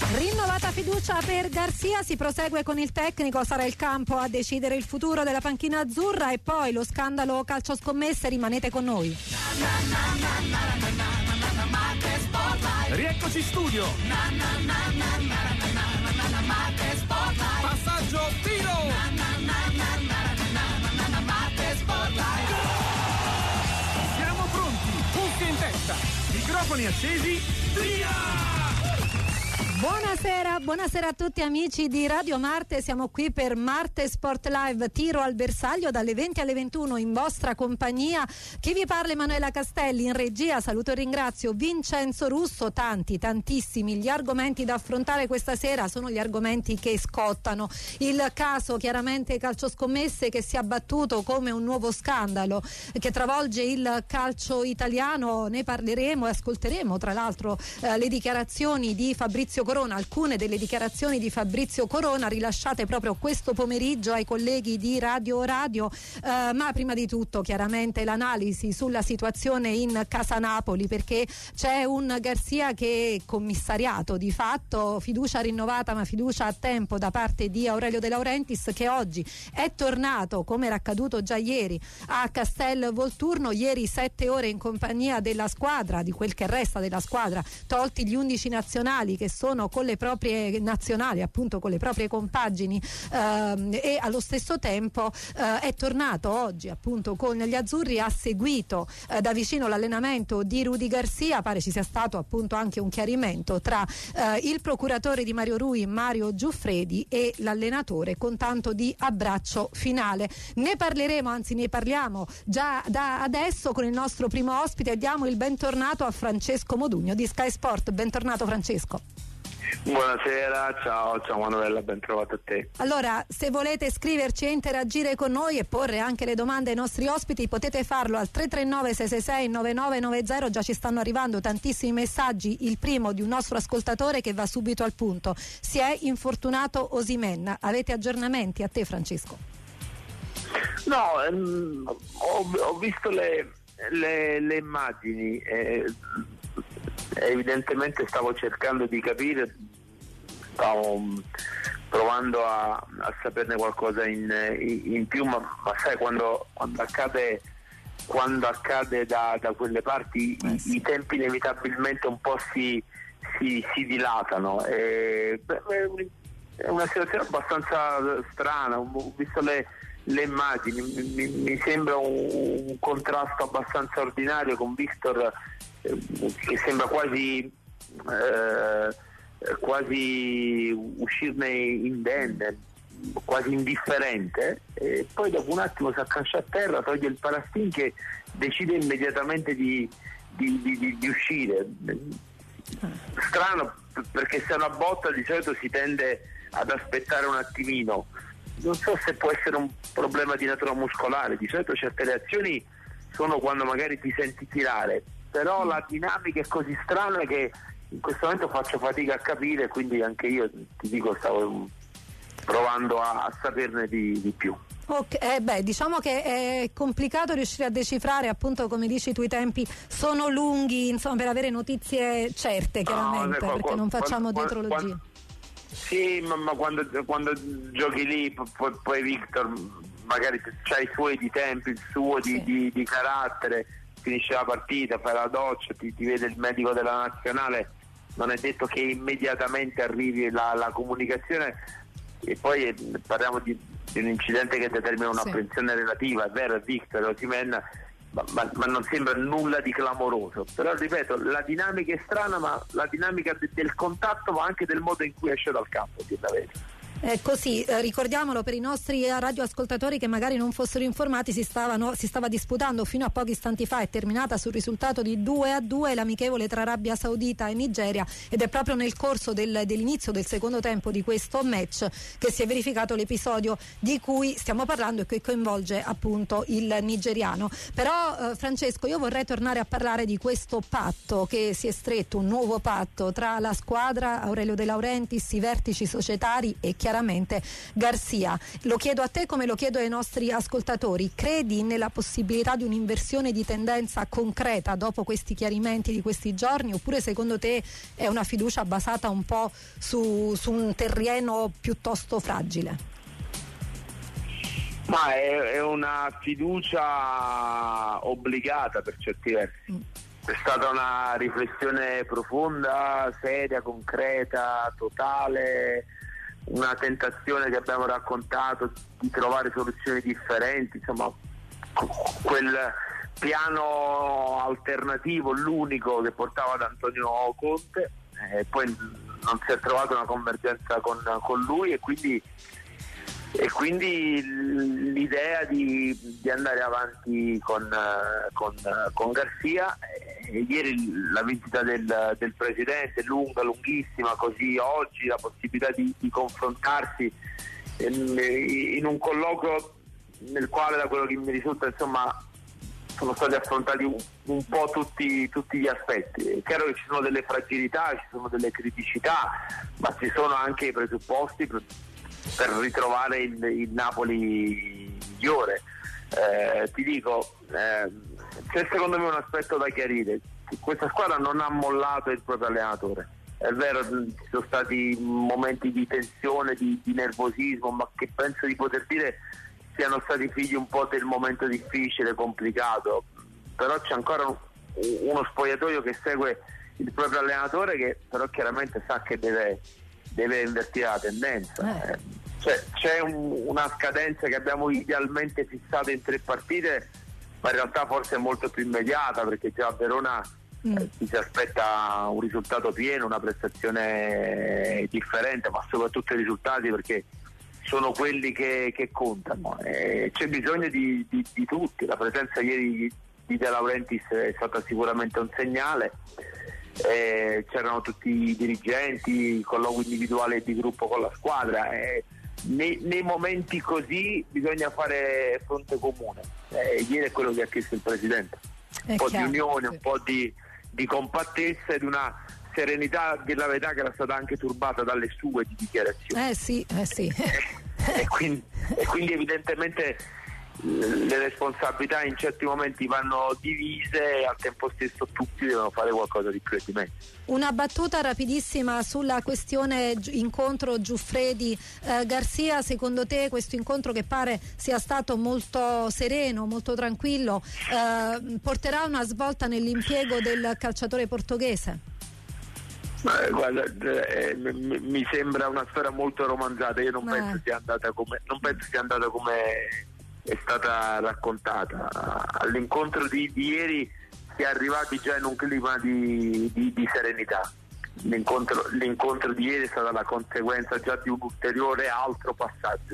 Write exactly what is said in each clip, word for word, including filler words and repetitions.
Rinnovata fiducia per Garcia, si prosegue con il tecnico, sarà il campo a decidere il futuro della panchina azzurra. E poi lo scandalo calcio scommesse, rimanete con noi. Rieccoci in studio. Passaggio, tiro. Siamo pronti, cuffie in testa, microfoni accesi, via! Buonasera, buonasera a tutti amici di Radio Marte, siamo qui per Marte Sport Live, tiro al bersaglio dalle venti alle ventuno in vostra compagnia. Chi vi parla Emanuela Castelli, in regia saluto e ringrazio Vincenzo Russo. Tanti, tantissimi gli argomenti da affrontare questa sera, sono gli argomenti che scottano. Il caso chiaramente calcio scommesse che si è abbattuto come un nuovo scandalo che travolge il calcio italiano, ne parleremo e ascolteremo tra l'altro eh, le dichiarazioni di Fabrizio Corona, alcune delle dichiarazioni di Fabrizio Corona rilasciate proprio questo pomeriggio ai colleghi di Radio Radio, eh, ma prima di tutto chiaramente l'analisi sulla situazione in Casa Napoli, perché c'è un Garcia che è commissariato di fatto, fiducia rinnovata ma fiducia a tempo da parte di Aurelio De Laurentiis, che oggi è tornato, come era accaduto già ieri, a Castel Volturno. Ieri sette ore in compagnia della squadra, di quel che resta della squadra, tolti gli undici nazionali che sono con le proprie nazionali, appunto con le proprie compagini, ehm, e allo stesso tempo eh, è tornato oggi appunto con gli azzurri, ha seguito eh, da vicino l'allenamento di Rudy Garcia. Pare ci sia stato appunto anche un chiarimento tra eh, il procuratore di Mario Rui, Mario Giuffredi, e l'allenatore, con tanto di abbraccio finale. Ne parleremo, anzi ne parliamo già da adesso con il nostro primo ospite. Diamo il bentornato a Francesco Modugno di Sky Sport. Bentornato Francesco. Buonasera, ciao, ciao Manuela, ben trovato a te. Allora, se volete scriverci e interagire con noi e porre anche le domande ai nostri ospiti, potete farlo al tre tre nove sei sei sei nove nove nove zero. Già ci stanno arrivando tantissimi messaggi. Il primo di un nostro ascoltatore che va subito al punto: si è infortunato Osimhen. Avete aggiornamenti? A te Francesco. No, ehm, ho, ho visto le, le, le immagini, eh, evidentemente stavo cercando di capire, stavo provando a, a saperne qualcosa in, in, in più, ma, ma sai, quando, quando accade quando accade da, da quelle parti eh sì. i, i tempi inevitabilmente un po' si, si, si dilatano. E, beh, è una situazione abbastanza strana, ho visto le, le immagini, mi, mi sembra un, un contrasto abbastanza ordinario con Victor, che sembra quasi eh, quasi uscirne indenne, quasi indifferente, e poi dopo un attimo si accancia a terra, toglie il parastin, che decide immediatamente di, di, di, di, di uscire. Strano, perché se è una botta di solito si tende ad aspettare un attimino. Non so se può essere un problema di natura muscolare, di solito certe reazioni sono quando magari ti senti tirare, però la dinamica è così strana che in questo momento faccio fatica a capire, quindi anche io ti dico stavo provando a, a saperne di, di più. Okay, eh beh, diciamo che è complicato riuscire a decifrare, appunto, come dici tu, i tempi sono lunghi, insomma, per avere notizie certe, chiaramente, no, perché non facciamo quando, dietrologie. Quando, sì, ma, ma quando, quando giochi lì, poi, poi Victor magari c'ha i suoi di tempi, il suo di, sì. di, di carattere, finisce la partita, fai la doccia, ti, ti vede il medico della nazionale, non è detto che immediatamente arrivi la, la comunicazione, e poi eh, parliamo di, di un incidente che determina un'apprensione sì. relativa, è vero, è Victor Osimhen, ma, ma, ma non sembra nulla di clamoroso, però ripeto, la dinamica è strana, ma la dinamica de, del contatto, ma anche del modo in cui esce dal campo, ti la vedo. È così, eh, ricordiamolo per i nostri radioascoltatori che magari non fossero informati, si, stavano, si stava disputando fino a pochi istanti fa, è terminata sul risultato di due a due l'amichevole tra Arabia Saudita e Nigeria, ed è proprio nel corso del, dell'inizio del secondo tempo di questo match che si è verificato l'episodio di cui stiamo parlando e che coinvolge appunto il nigeriano. Però eh, Francesco, io vorrei tornare a parlare di questo patto che si è stretto, un nuovo patto tra la squadra, Aurelio De Laurentiis, i vertici societari e chiaramente chiaramente Garcia. Lo chiedo a te come lo chiedo ai nostri ascoltatori: credi nella possibilità di un'inversione di tendenza concreta dopo questi chiarimenti di questi giorni, oppure secondo te è una fiducia basata un po' su, su un terreno piuttosto fragile? Ma è, è una fiducia obbligata per certi versi. Mm. È stata una riflessione profonda, seria, concreta, totale, una tentazione che abbiamo raccontato di trovare soluzioni differenti, insomma quel piano alternativo, l'unico che portava ad Antonio Conte, e poi non si è trovata una convergenza con, con lui e quindi e quindi l'idea di, di andare avanti con, con, con Garcia. E ieri la visita del, del presidente, lunga, lunghissima, così oggi la possibilità di, di confrontarsi in, in un colloquio nel quale, da quello che mi risulta, insomma, sono stati affrontati un, un po' tutti, tutti gli aspetti. È chiaro che ci sono delle fragilità, ci sono delle criticità, ma ci sono anche i presupposti per, per ritrovare il, il Napoli migliore. Eh, ti dico, eh, c'è secondo me un aspetto da chiarire: questa squadra non ha mollato il proprio allenatore. È vero, ci sono stati momenti di tensione, di, di nervosismo, ma che penso di poter dire siano stati figli un po' del momento difficile, complicato. Però c'è ancora un, uno spogliatoio che segue il proprio allenatore, che però chiaramente sa che deve, deve invertire la tendenza. Eh. Cioè, c'è un, una scadenza che abbiamo idealmente fissato in tre partite, ma in realtà forse è molto più immediata, perché già a Verona mm. eh, ci si aspetta un risultato pieno, una prestazione differente, ma soprattutto i risultati, perché sono quelli che, che contano. Eh, c'è bisogno di, di, di tutti. La presenza ieri di De Laurentiis è stata sicuramente un segnale. Eh, c'erano tutti i dirigenti, il colloquio individuale e di gruppo con la squadra. Eh, nei, nei momenti così bisogna fare fronte comune. Eh, ieri è quello che ha chiesto il presidente: un è po' chiaro, di unione, sì. un po' di, di compattezza ed una serenità, della verità, che era stata anche turbata dalle sue di dichiarazioni. Eh sì, eh sì. e, quindi, e quindi evidentemente le responsabilità in certi momenti vanno divise e al tempo stesso tutti devono fare qualcosa di più e di meglio. Una battuta rapidissima sulla questione incontro Giuffredi eh, Garcia. Secondo te questo incontro, che pare sia stato molto sereno, molto tranquillo, eh, porterà una svolta nell'impiego del calciatore portoghese? Eh, guarda, eh, mi, mi sembra una storia molto romanzata. Io non eh. penso sia andata come non penso sia andata come è stata raccontata. All'incontro di, di ieri si è arrivati già in un clima di, di, di serenità. L'incontro, l'incontro di ieri è stata la conseguenza già di un ulteriore altro passaggio.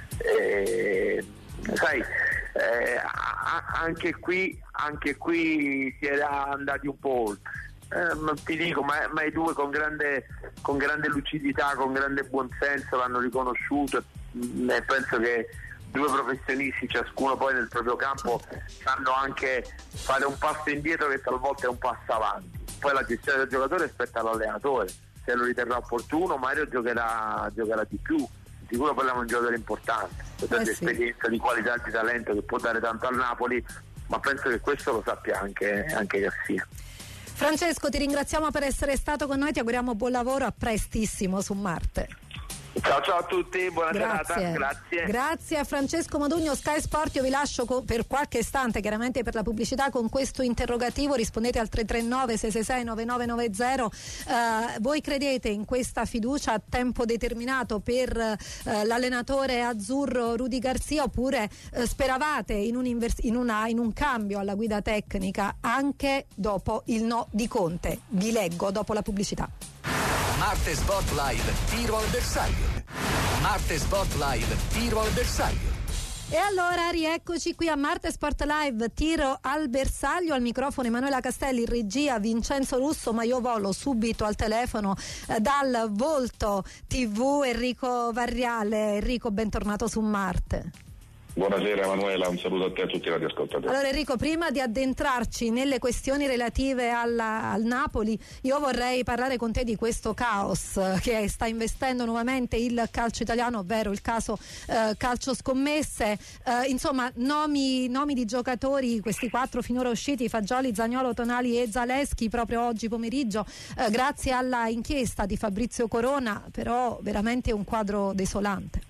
Eh, sai, eh, anche qui anche qui si era andati un po' oltre. Eh, ti dico, ma, ma i due con grande, con grande lucidità, con grande buonsenso l'hanno riconosciuto, e penso che due professionisti, ciascuno poi nel proprio campo, sanno anche fare un passo indietro che talvolta è un passo avanti. Poi la gestione del giocatore spetta all'allenatore, se lo riterrà opportuno Mario giocherà, giocherà di più. Sicuro parliamo di un giocatore importante, di eh sì. esperienza, di qualità, di talento, che può dare tanto al Napoli, ma penso che questo lo sappia anche, anche Garcia. Francesco, ti ringraziamo per essere stato con noi, ti auguriamo buon lavoro, a prestissimo su Marte. Ciao ciao a tutti, buona Grazie. serata, grazie. Grazie a Francesco Modugno, Sky Sport. Io vi lascio co- per qualche istante, chiaramente per la pubblicità, con questo interrogativo. Rispondete al tre tre nove sei sei sei nove nove nove zero. Uh, voi credete in questa fiducia a tempo determinato per uh, l'allenatore azzurro Rudy Garcia, oppure uh, speravate in un, invers- in, una, in un cambio alla guida tecnica anche dopo il no di Conte? Vi leggo dopo la pubblicità. Marte Sport Live, tiro al bersaglio. Marte Sport Live, tiro al bersaglio. E allora rieccoci qui a Marte Sport Live, tiro al bersaglio. Al microfono Emanuela Castelli, in regia Vincenzo Russo, ma io volo subito al telefono eh, dal Volto tivù Enrico Varriale. Enrico, bentornato su Marte. Buonasera Emanuela, un saluto a te e a tutti i radioascoltatori. Allora Enrico, prima di addentrarci nelle questioni relative alla, al Napoli, io vorrei parlare con te di questo caos che sta investendo nuovamente il calcio italiano, ovvero il caso eh, calcio scommesse. Eh, insomma, nomi, nomi di giocatori, questi quattro finora usciti, Fagioli, Zaniolo, Tonali e Zaleschi, proprio oggi pomeriggio, eh, grazie alla inchiesta di Fabrizio Corona, però veramente un quadro desolante.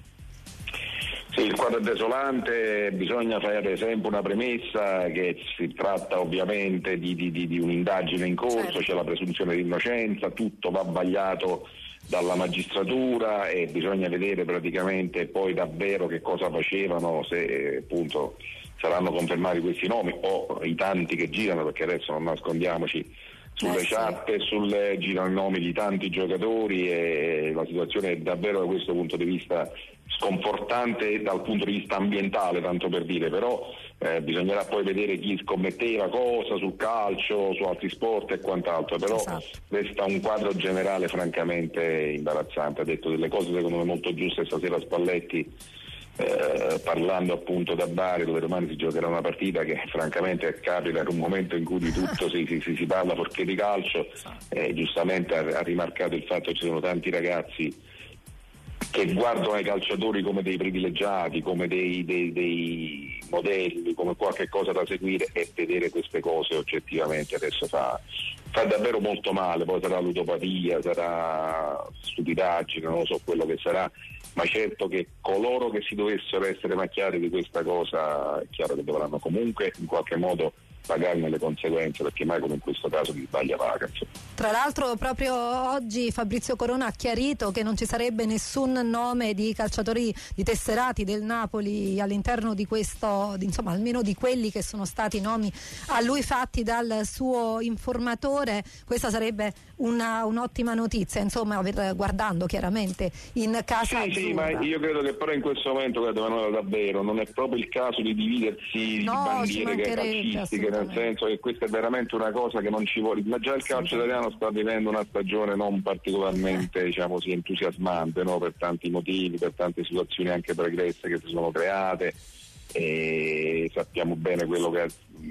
Sì, il quadro è desolante, bisogna fare sempre una premessa che si tratta ovviamente di, di, di, di un'indagine in corso, certo. C'è la presunzione di innocenza, tutto va vagliato dalla magistratura e bisogna vedere praticamente poi davvero che cosa facevano, se appunto saranno confermati questi nomi o i tanti che girano, perché adesso non nascondiamoci, sulle eh, chat sì. sulle, girano i nomi di tanti giocatori e la situazione è davvero da questo punto di vista sconfortante dal punto di vista ambientale, tanto per dire, però eh, bisognerà poi vedere chi scommetteva cosa sul calcio, su altri sport e quant'altro, però esatto. Resta un quadro generale francamente imbarazzante. Ha detto delle cose secondo me molto giuste stasera Spalletti, eh, parlando appunto da Bari, dove domani si giocherà una partita che francamente capita in un momento in cui di tutto si, si, si parla perché di calcio, eh, giustamente ha, ha rimarcato il fatto che ci sono tanti ragazzi che guardano i calciatori come dei privilegiati, come dei, dei, dei modelli, come qualche cosa da seguire, e vedere queste cose oggettivamente adesso fa, fa davvero molto male. Poi sarà ludopatia, sarà stupidaggine, non lo so quello che sarà, ma certo che coloro che si dovessero essere macchiati di questa cosa è chiaro che dovranno comunque in qualche modo pagarne le conseguenze, perché mai come in questo caso chi sbaglia paga. Tra l'altro proprio oggi Fabrizio Corona ha chiarito che non ci sarebbe nessun nome di calciatori, di tesserati del Napoli all'interno di questo, insomma almeno di quelli che sono stati nomi a lui fatti dal suo informatore. Questa sarebbe una, un'ottima notizia, insomma, per, guardando chiaramente in casa sì, sì, ma io credo che però in questo momento, guarda Manuela, davvero non è proprio il caso di dividersi no, di bandiere calcistiche, nel senso che questa è veramente una cosa che non ci vuole, ma già il calcio italiano sta vivendo una stagione non particolarmente eh. diciamo così entusiasmante, no? Per tanti motivi, per tante situazioni anche pregresse che si sono create, e sappiamo bene quello che,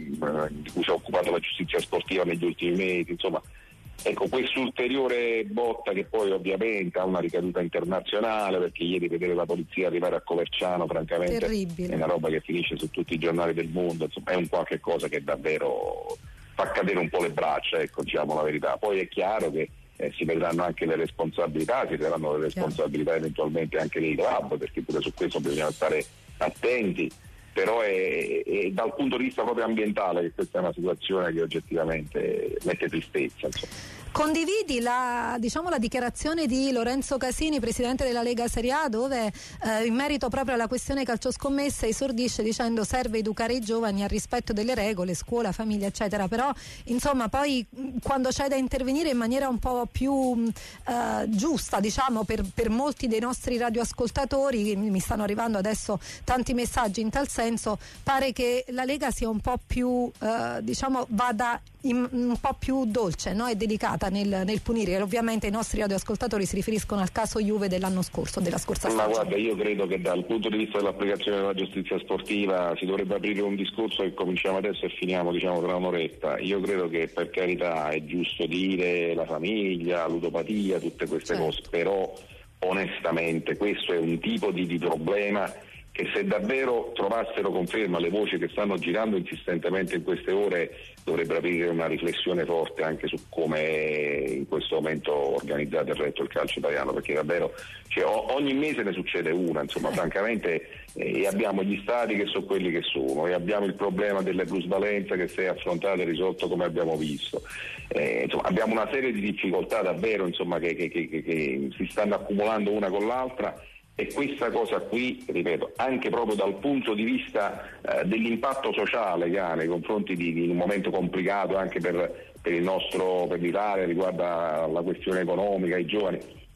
di cui si è occupato la giustizia sportiva negli ultimi mesi, insomma. Ecco, quest'ulteriore botta che poi ovviamente ha una ricaduta internazionale, perché ieri vedere la polizia arrivare a Coverciano francamente terribile. È una roba che finisce su tutti i giornali del mondo, insomma è un qualche cosa che davvero fa cadere un po' le braccia, ecco, diciamo la verità. Poi è chiaro che eh, si vedranno anche le responsabilità, si vedranno le responsabilità eventualmente anche dei club, perché pure su questo bisogna stare attenti, però è, è dal punto di vista proprio ambientale che questa è una situazione che oggettivamente mette tristezza, insomma. Condividi la, diciamo, la dichiarazione di Lorenzo Casini, presidente della Lega Serie A, dove eh, in merito proprio alla questione calcioscommesse esordisce dicendo serve educare i giovani al rispetto delle regole, scuola, famiglia eccetera, però insomma poi quando c'è da intervenire in maniera un po' più eh, giusta, diciamo, per, per molti dei nostri radioascoltatori, mi stanno arrivando adesso tanti messaggi in tal senso, pare che la Lega sia un po' più eh, diciamo vada in, un po' più dolce, no? E delicata nel, nel punire. Ovviamente i nostri radioascoltatori si riferiscono al caso Juve dell'anno scorso, della scorsa ma stagione. Guarda, io credo che dal punto di vista dell'applicazione della giustizia sportiva si dovrebbe aprire un discorso che cominciamo adesso e finiamo diciamo tra un'oretta. Io credo che per carità è giusto dire la famiglia, ludopatia, tutte queste certo. cose, però onestamente questo è un tipo di, di problema che se davvero trovassero conferma le voci che stanno girando insistentemente in queste ore dovrebbero aprire una riflessione forte anche su come è in questo momento organizzato e retto il calcio italiano, perché davvero cioè, ogni mese ne succede una, insomma eh. francamente eh, e abbiamo gli stati che sono quelli che sono e abbiamo il problema delle plusvalenze che si è affrontato e risolto come abbiamo visto, eh, insomma abbiamo una serie di difficoltà davvero insomma che, che, che, che, che si stanno accumulando una con l'altra. E questa cosa qui, ripeto, anche proprio dal punto di vista eh, dell'impatto sociale che ha nei confronti di, di un momento complicato anche per, per il nostro, per l'Italia, riguarda la questione economica, i giovani,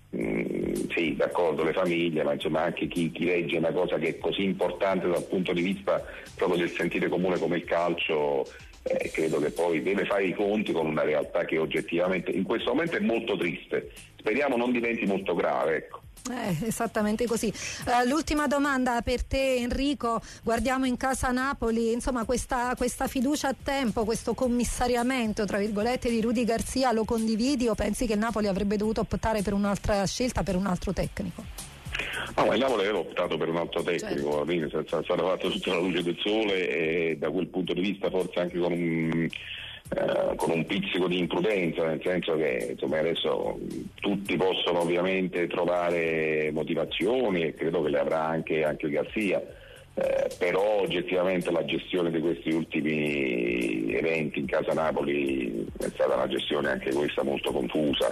mm, sì, d'accordo, le famiglie, ma insomma anche chi, chi legge una cosa che è così importante dal punto di vista proprio del sentire comune come il calcio, Eh, credo che poi deve fare i conti con una realtà che oggettivamente in questo momento è molto triste, speriamo non diventi molto grave, ecco. Eh, esattamente così. Uh, l'ultima domanda per te, Enrico, guardiamo in casa Napoli, insomma questa, questa fiducia a tempo, questo commissariamento tra virgolette di Rudy Garcia, lo condividi o pensi che il Napoli avrebbe dovuto optare per un'altra scelta, per un altro tecnico? No, il Napoli aveva optato per un altro tecnico, alla fine è stato fatto tutta la luce del sole e da quel punto di vista forse anche con un Uh, con un pizzico di imprudenza, nel senso che insomma adesso tutti possono ovviamente trovare motivazioni e credo che le avrà anche, anche Garcia, uh, però oggettivamente la gestione di questi ultimi eventi in casa Napoli è stata una gestione anche questa molto confusa.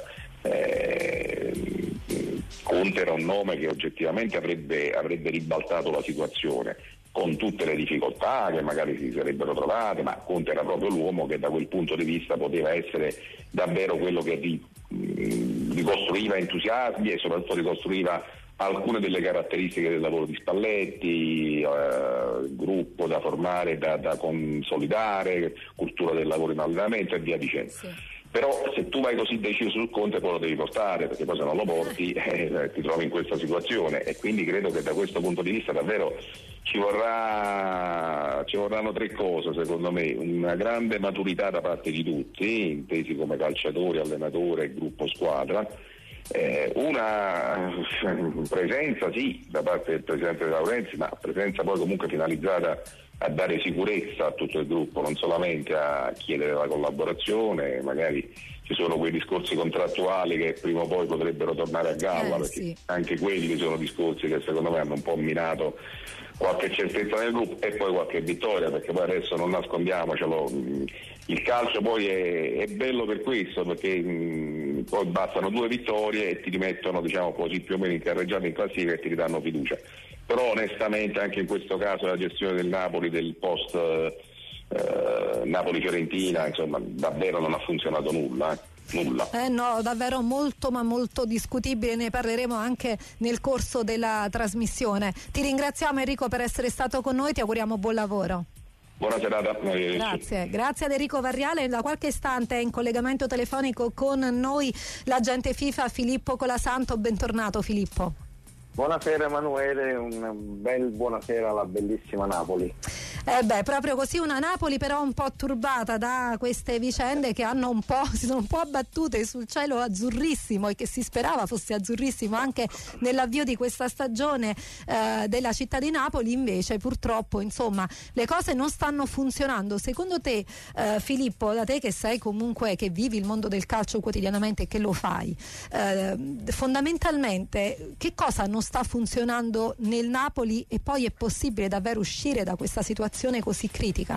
Eh, Conte era un nome che oggettivamente avrebbe, avrebbe ribaltato la situazione, con tutte le difficoltà che magari si sarebbero trovate, ma Conte era proprio l'uomo che da quel punto di vista poteva essere davvero quello che ri, ricostruiva entusiasmi e soprattutto ricostruiva alcune delle caratteristiche del lavoro di Spalletti, eh, gruppo da formare, da, da consolidare, cultura del lavoro in allenamento e via dicendo. Sì. Però se tu vai così deciso sul Conte poi lo devi portare, perché poi se non lo porti eh, ti trovi in questa situazione, e quindi credo che da questo punto di vista davvero ci vorrà ci vorranno tre cose secondo me: una grande maturità da parte di tutti, intesi come calciatori, allenatore, gruppo, squadra, eh, una presenza sì da parte del presidente De Laurentiis, ma presenza poi comunque finalizzata a dare sicurezza a tutto il gruppo, non solamente a chiedere la collaborazione. Magari ci sono quei discorsi contrattuali che prima o poi potrebbero tornare a galla, eh, perché sì. anche quelli sono discorsi che secondo me hanno un po' minato qualche certezza nel gruppo e poi qualche vittoria, perché poi adesso non nascondiamocelo, il calcio poi è, è bello per questo, perché mh, poi bastano due vittorie e ti rimettono, diciamo così, più o meno in carreggiata in classifica e ti ridanno fiducia. Però onestamente anche in questo caso la gestione del Napoli, del post eh, Napoli-Fiorentina, insomma davvero non ha funzionato nulla. Eh. Nulla. Eh no, davvero molto ma molto discutibile, ne parleremo anche nel corso della trasmissione. Ti ringraziamo Enrico per essere stato con noi, ti auguriamo buon lavoro. Buona serata. Grazie, grazie ad Enrico Varriale. Da qualche istante è in collegamento telefonico con noi l'agente FIFA Filippo Colasanto. Bentornato Filippo. Buonasera Emanuele, una bel buonasera alla bellissima Napoli. Eh beh, proprio così, una Napoli però un po' turbata da queste vicende che hanno un po', si sono un po' abbattute sul cielo azzurrissimo e che si sperava fosse azzurrissimo anche nell'avvio di questa stagione eh, della città di Napoli. Invece purtroppo insomma le cose non stanno funzionando. Secondo te eh, Filippo, da te che sei comunque, che vivi il mondo del calcio quotidianamente e che lo fai, eh, fondamentalmente che cosa non sta funzionando nel Napoli e poi è possibile davvero uscire da questa situazione così critica?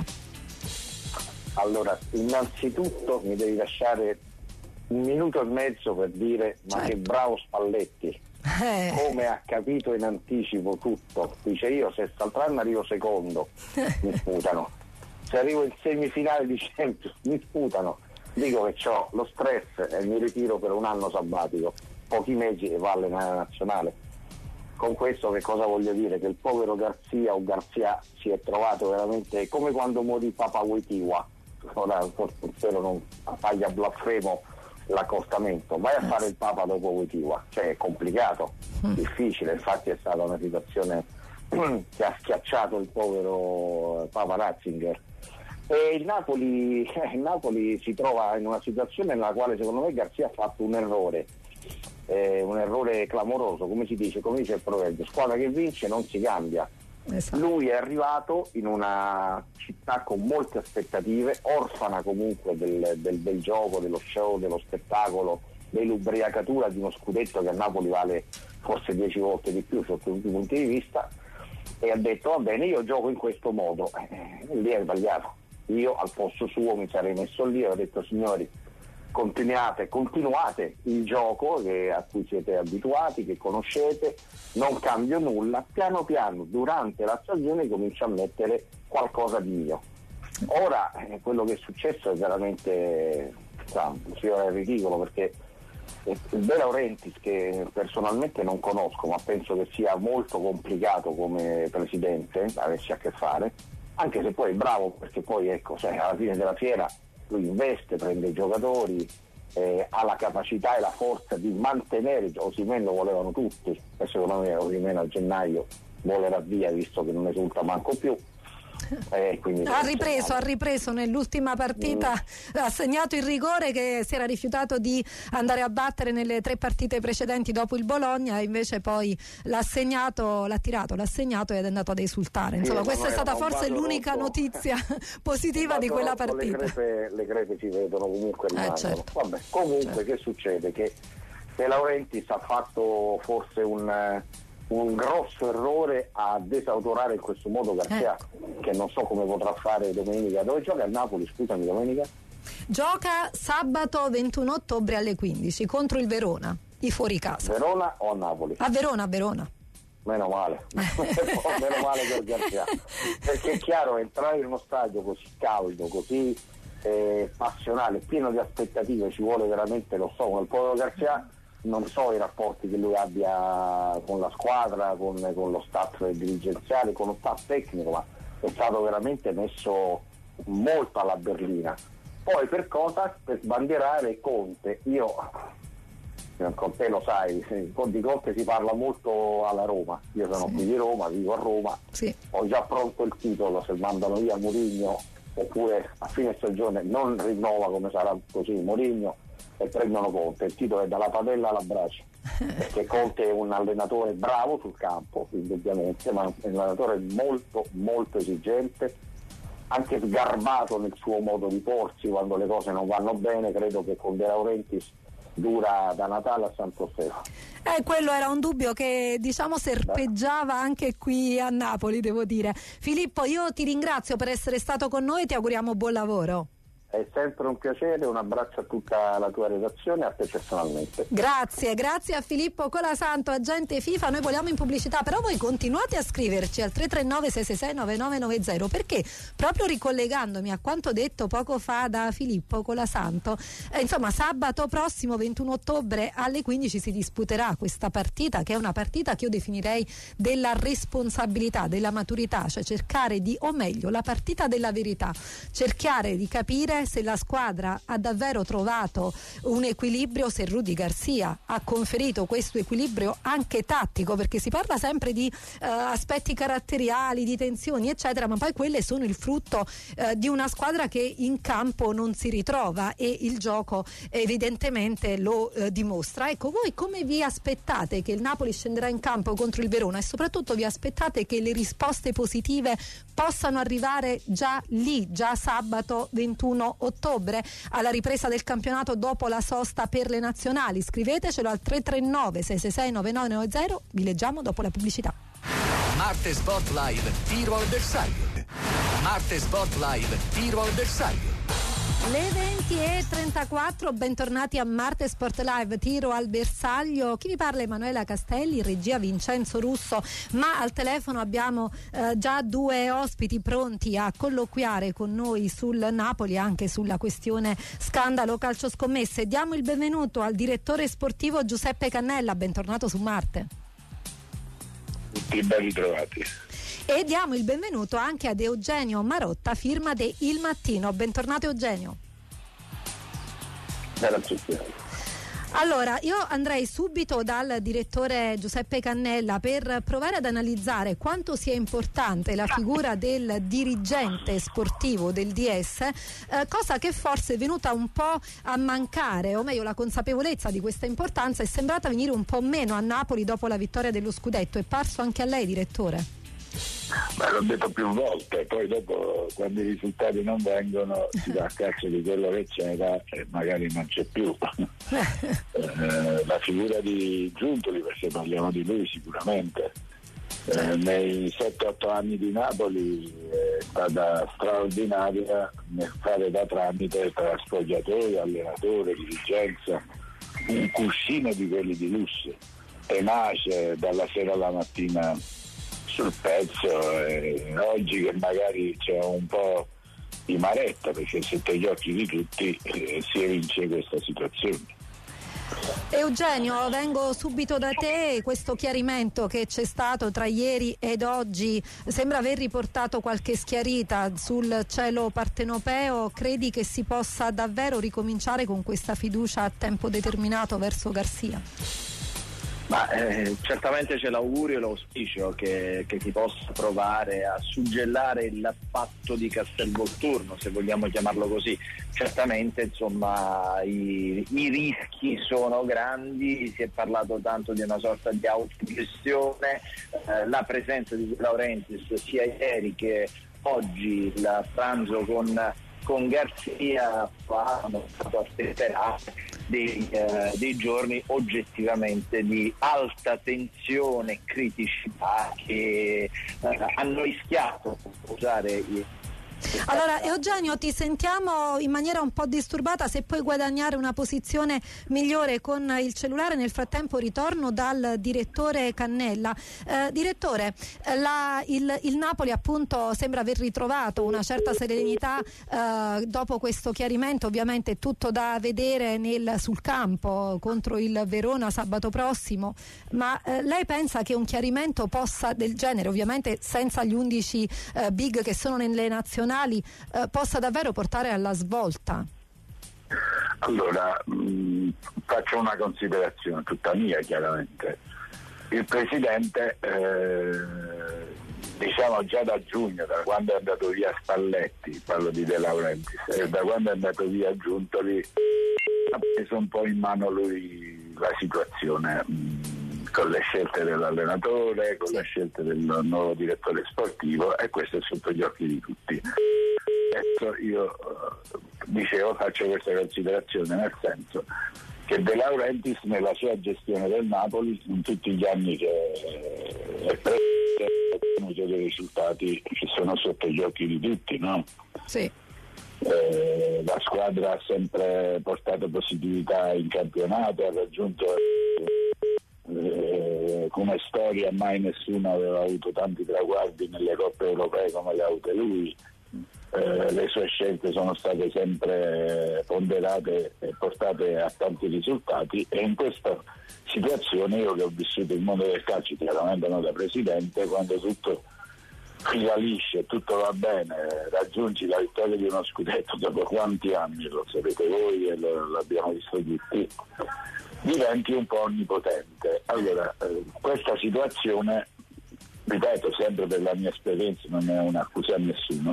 Allora, innanzitutto mi devi lasciare un minuto e mezzo per dire certo. Ma che bravo Spalletti, eh. come ha capito in anticipo tutto. Dice: io se quest'altro arrivo secondo mi sputano, se arrivo in semifinale di Champions mi sputano, dico che ho lo stress e mi ritiro per un anno sabbatico, pochi mesi e va allenare la nazionale. Con questo che cosa voglio dire? Che il povero Garzia o Garzia si è trovato veramente come quando morì Papa Wojtyła. Ora spero non appaglia blasfemo l'accostamento, vai a fare il Papa dopo Wojtyła, cioè è complicato, difficile, infatti è stata una situazione che ha schiacciato il povero Papa Ratzinger. E il Napoli, eh, il Napoli si trova in una situazione nella quale secondo me Garzia ha fatto un errore. Eh, un errore clamoroso, come si dice, come dice il proverbio, squadra che vince non si cambia. Esatto. Lui è arrivato in una città con molte aspettative, orfana comunque del, del, del gioco, dello show, dello spettacolo, dell'ubriacatura di uno scudetto che a Napoli vale forse dieci volte di più sotto tutti i punti di vista, e ha detto va bene, io gioco in questo modo, eh, lì è sbagliato. Io al posto suo mi sarei messo lì e ho detto: signori, continuate, continuate il gioco che, a cui siete abituati, che conoscete, non cambio nulla, piano piano durante la stagione comincio a mettere qualcosa di mio. Ora eh, quello che è successo è veramente sì, è ridicolo, perché il De Laurentiis, che personalmente non conosco ma penso che sia molto complicato come presidente, avessi a che fare, anche se poi è bravo, perché poi ecco, sai, alla fine della fiera lui investe, prende i giocatori, eh, ha la capacità e la forza di mantenere. Osimhen lo volevano tutti e secondo me Osimhen a gennaio volerà via, visto che non esulta manco più. Eh, ha ripreso, ha ripreso nell'ultima partita, mm. ha segnato il rigore che si era rifiutato di andare a battere nelle tre partite precedenti dopo il Bologna, invece poi l'ha segnato, l'ha tirato, l'ha segnato ed è andato ad esultare. Insomma, sì, questa è stata forse l'unica rotto. notizia positiva di quella rotto, partita. Le crepe, le crepe si vedono, comunque rimangono. Eh, certo. Vabbè, comunque certo. Che succede? Che De Laurentiis ha fatto forse un un grosso errore a desautorare in questo modo Garcia, eh. che non so come potrà fare domenica. Dove gioca il Napoli, scusami, domenica? Gioca sabato ventuno ottobre alle quindici contro il Verona, i fuori casa. Verona o a Napoli? A Verona, a Verona. Meno male, meno male per Garcia, perché è chiaro, entrare in uno stadio così caldo, così eh, passionale, pieno di aspettative, ci vuole veramente, lo so, come il povero Garcia. Non so i rapporti che lui abbia con la squadra, con, con lo staff dirigenziale, con lo staff tecnico, ma è stato veramente messo molto alla berlina. Poi per cosa? Per sbandierare Conte. Io, con te lo sai, di Conte si parla molto alla Roma. Io sono sì. qui di Roma, vivo a Roma, sì. Ho già pronto il titolo se mandano via Mourinho, oppure a fine stagione non rinnova, come sarà così Mourinho, e prendono Conte. Il titolo è dalla padella alla braccia, perché Conte è un allenatore bravo sul campo, indubbiamente, ma è un allenatore molto molto esigente, anche sgarbato nel suo modo di porsi quando le cose non vanno bene. Credo che con De Laurentiis dura da Natale a Santo Stefano. Eh, quello era un dubbio che diciamo serpeggiava Beh. anche qui a Napoli, devo dire. Filippo, io ti ringrazio per essere stato con noi e ti auguriamo buon lavoro. È sempre un piacere, un abbraccio a tutta la tua redazione e a te personalmente. Grazie, grazie a Filippo Colasanto, agente FIFA. Noi vogliamo in pubblicità, però voi continuate a scriverci al tre tre nove sei sei sei nove nove nove zero, perché proprio ricollegandomi a quanto detto poco fa da Filippo Colasanto, eh, insomma sabato prossimo ventuno ottobre alle quindici si disputerà questa partita, che è una partita che io definirei della responsabilità, della maturità, cioè cercare di, o meglio la partita della verità, cercare di capire se la squadra ha davvero trovato un equilibrio, se Rudy Garcia ha conferito questo equilibrio anche tattico, perché si parla sempre di uh, aspetti caratteriali, di tensioni eccetera, ma poi quelle sono il frutto uh, di una squadra che in campo non si ritrova e il gioco evidentemente lo uh, dimostra. Ecco, voi come vi aspettate che il Napoli scenderà in campo contro il Verona e soprattutto vi aspettate che le risposte positive possano arrivare già lì, già sabato ventuno ottobre, alla ripresa del campionato dopo la sosta per le nazionali? Scrivetecelo al tre tre nove sei sei sei nove nove nove zero, vi leggiamo dopo la pubblicità. Marte Sport Live, tiro al bersaglio. Marte Sport Live, tiro al bersaglio. Le venti e trentaquattro, bentornati a Marte Sport Live, tiro al bersaglio. Chi vi parla è Emanuela Castelli, regia Vincenzo Russo, ma al telefono abbiamo eh, già due ospiti pronti a colloquiare con noi sul Napoli, anche sulla questione scandalo calcio scommesse. Diamo il benvenuto al direttore sportivo Giuseppe Cannella, bentornato su Marte. Tutti ben ritrovati. E diamo il benvenuto anche ad Eugenio Marotta, firma de Il Mattino. Bentornato Eugenio. Bella tutti. Allora, io andrei subito dal direttore Giuseppe Cannella per provare ad analizzare quanto sia importante la figura del dirigente sportivo del D S, eh, cosa che forse è venuta un po' a mancare, o meglio la consapevolezza di questa importanza è sembrata venire un po' meno a Napoli dopo la vittoria dello scudetto. È parso anche a lei, direttore? Ma l'ho detto più volte, poi dopo quando i risultati non vengono si dà a caccia di quello che c'era e magari non c'è più. eh, la figura di Giuntoli, perché parliamo di lui sicuramente, eh, nei sette otto anni di Napoli è stata straordinaria nel fare da tramite tra spogliatori, allenatore, dirigenza, un cuscino di quelli di lusso, tenace dalla sera alla mattina sul pezzo, eh, oggi che magari c'è un po' di maretta perché sotto gli occhi di tutti eh, si evince questa situazione. Eugenio, vengo subito da te. Questo chiarimento che c'è stato tra ieri ed oggi sembra aver riportato qualche schiarita sul cielo partenopeo. Credi che si possa davvero ricominciare con questa fiducia a tempo determinato verso Garcia? Ma eh, certamente c'è l'augurio e l'auspicio che, che si possa provare a suggellare il patto di Castelvolturno, se vogliamo chiamarlo così. Certamente insomma i, i rischi sono grandi, si è parlato tanto di una sorta di autogestione, eh, la presenza di De Laurentiis sia ieri che oggi, il pranzo con, con Garcia hanno fatto aspettare Dei, eh, dei giorni oggettivamente di alta tensione e criticità che eh, hanno rischiato di usare i Allora Eugenio, ti sentiamo in maniera un po' disturbata, se puoi guadagnare una posizione migliore con il cellulare. Nel frattempo ritorno dal direttore Cannella. Eh, direttore, la, il, il Napoli appunto sembra aver ritrovato una certa serenità eh, dopo questo chiarimento. Ovviamente è tutto da vedere nel, sul campo contro il Verona sabato prossimo, ma eh, lei pensa che un chiarimento possa del genere, ovviamente senza gli undici eh, big che sono nelle nazionali, Eh, possa davvero portare alla svolta? Allora, mh, faccio una considerazione tutta mia, chiaramente. Il presidente, eh, diciamo già da giugno, da quando è andato via Spalletti, parlo di De Laurentiis, sì. e da quando è andato via Giuntoli, ha preso un po' in mano lui la situazione, mh, con le scelte dell'allenatore, con sì. le scelte del nuovo direttore sportivo, e questo è sotto gli occhi di tutti. Adesso io dicevo, faccio questa considerazione, nel senso che De Laurentiis nella sua gestione del Napoli, in tutti gli anni che è preso, ha ottenuto dei risultati che sono sotto gli occhi di tutti, no? Sì. Eh, la squadra ha sempre portato positività in campionato, ha raggiunto eh, come storia mai nessuno aveva avuto tanti traguardi nelle coppe europee come le ha avute lui. Eh, le sue scelte sono state sempre ponderate e portate a tanti risultati, e in questa situazione io che ho vissuto il mondo del calcio, chiaramente non da presidente, quando tutto fila liscia e tutto va bene, raggiungi la vittoria di uno scudetto dopo quanti anni, lo sapete voi e lo, l'abbiamo visto tutti, diventi un po' onnipotente. Allora eh, questa situazione, ripeto sempre per la mia esperienza, non è un'accusa a nessuno,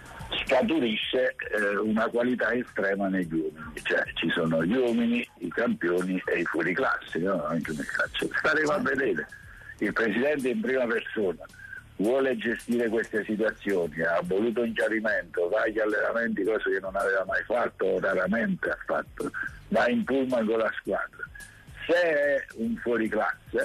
scaturisce eh, una qualità estrema negli uomini, cioè ci sono gli uomini, i campioni e i fuoriclasse, no? Anche nel calcio. Staremo a vedere. Il presidente in prima persona vuole gestire queste situazioni, ha voluto un chiarimento, va agli allenamenti, cosa che non aveva mai fatto o raramente ha fatto, va in pullman con la squadra. Se è un fuoriclasse,